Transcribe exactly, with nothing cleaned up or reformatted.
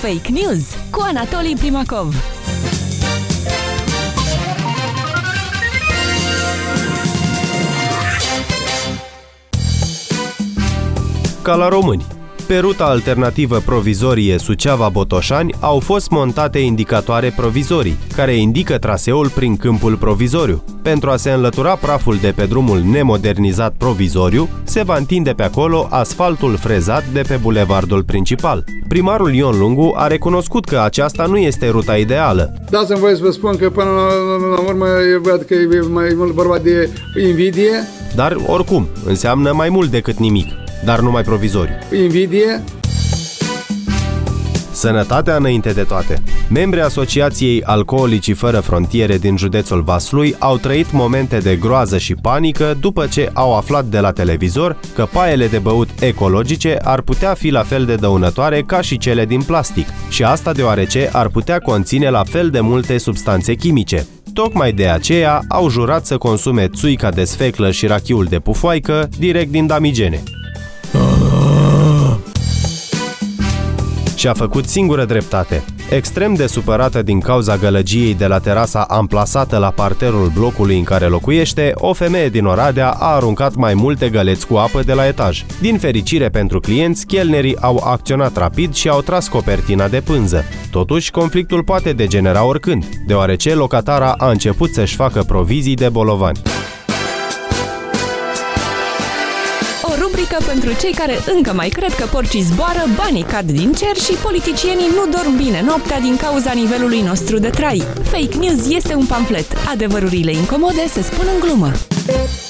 Fake News cu Anatolii Primacov. Ca la români. Pe ruta alternativă provizorie Suceava-Botoșani au fost montate indicatoare provizorii, care indică traseul prin câmpul provizoriu. Pentru a se înlătura praful de pe drumul nemodernizat provizoriu, se va întinde pe acolo asfaltul frezat de pe bulevardul principal. Primarul Ion Lungu a recunoscut că aceasta nu este ruta ideală. Dați-mi voie să vă spun că până la, la urmă văd că e mai mult vorba de invidie. Dar oricum, înseamnă mai mult decât nimic. Dar numai provizoriu. Invidie. Sănătatea înainte de toate. Membrii Asociației Alcoolicii Fără Frontiere din județul Vaslui au trăit momente de groază și panică după ce au aflat de la televizor că paiele de băut ecologice ar putea fi la fel de dăunătoare ca și cele din plastic. Și asta deoarece ar putea conține la fel de multe substanțe chimice. Tocmai de aceea au jurat să consume țuica de sfeclă și rachiul de pufoaică direct din damigene. Și-a făcut singură dreptate. Extrem de supărată din cauza gălăgiei de la terasa amplasată la parterul blocului în care locuiește, o femeie din Oradea a aruncat mai multe găleți cu apă de la etaj. Din fericire pentru clienți, chelnerii au acționat rapid și au tras copertina de pânză. Totuși, conflictul poate degenera oricând, deoarece locatara a început să-și facă provizii de bolovani. Rubrică pentru cei care încă mai cred că porcii zboară, banii cad din cer și politicienii nu dorm bine noaptea din cauza nivelului nostru de trai. Fake News este un pamflet. Adevărurile incomode se spun în glumă.